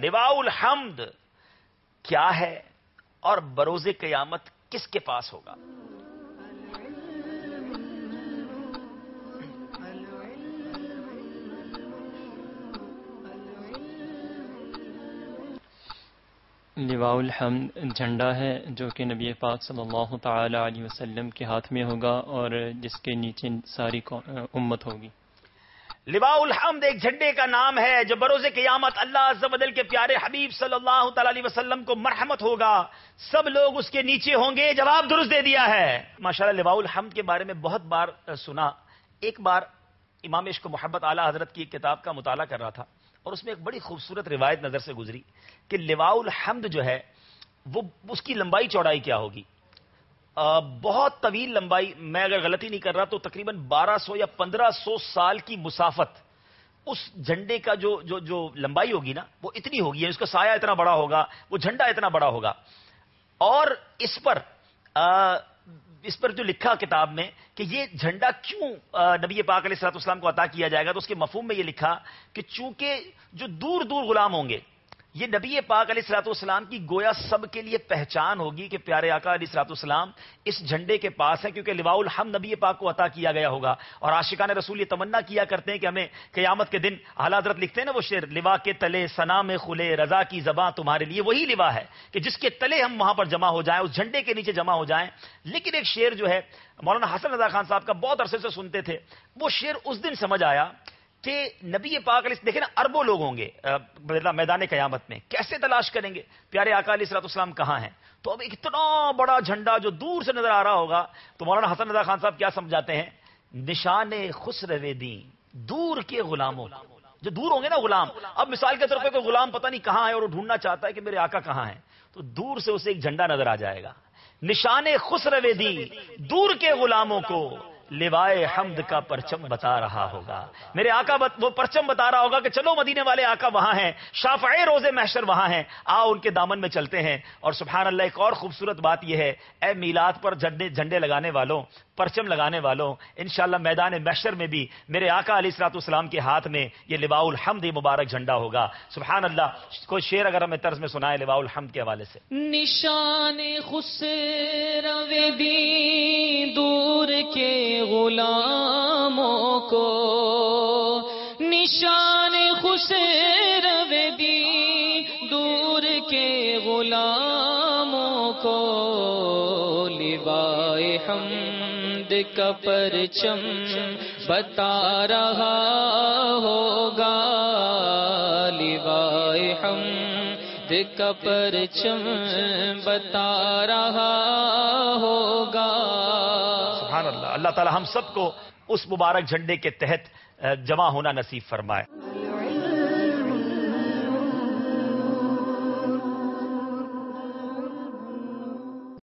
لواء الحمد کیا ہے اور بروز قیامت کس کے پاس ہوگا؟ لواء الحمد جھنڈا ہے جو کہ نبی پاک صلی اللہ تعالی علیہ وسلم کے ہاتھ میں ہوگا اور جس کے نیچے ساری امت ہوگی۔ لواء الحمد ایک جھنڈے کا نام ہے جو بروز قیامت اللہ عز و جل کے پیارے حبیب صلی اللہ تعالی علیہ وسلم کو مرحمت ہوگا، سب لوگ اس کے نیچے ہوں گے۔ جواب درست دے دیا ہے ماشاءاللہ۔ لواء الحمد کے بارے میں بہت بار سنا۔ ایک بار امام عشق و محبت اعلی حضرت کی ایک کتاب کا مطالعہ کر رہا تھا اور اس میں ایک بڑی خوبصورت روایت نظر سے گزری کہ لواء الحمد جو ہے وہ اس کی لمبائی چوڑائی کیا ہوگی؟ بہت طویل لمبائی، میں اگر غلطی نہیں کر رہا تو تقریباً 1200 یا 1500 سال کی مسافت اس جھنڈے کا جو لمبائی ہوگی نا وہ اتنی ہوگی، اس کا سایہ اتنا بڑا ہوگا، وہ جھنڈا اتنا بڑا ہوگا۔ اور اس پر جو لکھا کتاب میں کہ یہ جھنڈا کیوں نبی پاک علیہ الصلوۃ والسلام کو عطا کیا جائے گا، تو اس کے مفہوم میں یہ لکھا کہ چونکہ جو دور دور غلام ہوں گے یہ نبی پاک علیہ الصلوۃ والسلام کی گویا سب کے لیے پہچان ہوگی کہ پیارے آقا علیہ الصلوۃ والسلام اس جھنڈے کے پاس ہیں، کیونکہ لواء الحمد نبی پاک کو عطا کیا گیا ہوگا۔ اور عاشقان رسول یہ تمنا کیا کرتے ہیں کہ ہمیں قیامت کے دن، اعلیٰ حضرت لکھتے ہیں نا وہ شعر، لوا کے تلے ثنا میں کھلے رضا کی زباں تمہارے لیے، وہی لوا ہے کہ جس کے تلے ہم وہاں پر جمع ہو جائیں، اس جھنڈے کے نیچے جمع ہو جائیں۔ لیکن ایک شعر جو ہے مولانا حسن رضا خان صاحب کا بہت عرصے سے سنتے تھے، وہ شعر اس دن سمجھ آیا کہ نبی پاک علیہ دیکھیں نا اربوں لوگ ہوں گے میدان قیامت میں، کیسے تلاش کریں گے پیارے آقا علیہ الصلوۃ والسلام کہاں ہیں؟ تو اب اتنا بڑا جھنڈا جو دور سے نظر آ رہا ہوگا تو مولانا حسن رضا خان صاحب کیا سمجھاتے ہیں؟ نشان خسرو دین دور کے غلاموں، جو دور ہوں گے نا غلام۔ اب مثال کے طور پہ کوئی غلام پتہ نہیں کہاں ہے اور وہ ڈھونڈنا چاہتا ہے کہ میرے آقا کہاں ہیں، تو دور سے اسے ایک جھنڈا نظر آ جائے گا، نشان خسرو دین دور کے غلاموں کو لوائے حمد کا پرچم بتا رہا ہوگا۔ میرے آقا وہ پرچم بتا رہا ہوگا کہ چلو مدینے والے آقا وہاں ہیں، شافع روز محشر وہاں ہیں، آؤ ان کے دامن میں چلتے ہیں۔ اور سبحان اللہ ایک اور خوبصورت بات یہ ہے، اے میلاد پر جھنڈے لگانے والوں، پرچم لگانے والوں، انشاءاللہ میدان محشر میں بھی میرے آقا علیہ الصلوۃ والسلام کے ہاتھ میں یہ لواء الحمد مبارک جھنڈا ہوگا۔ سبحان اللہ۔ کوئی شعر اگر ہمیں طرز میں سنائے لواء الحمد کے حوالے سے۔ نشان خسرو دین دور کے غلاموں کو، نشان خسرو دین دور کے غلاموں کو، لوائے حمد کا پرچم بتا رہا ہوگا، لوائے حمد کا پرچم بتا رہا ہوگا۔ سبحان اللہ۔ اللہ تعالی ہم سب کو اس مبارک جھنڈے کے تحت جمع ہونا نصیب فرمائے۔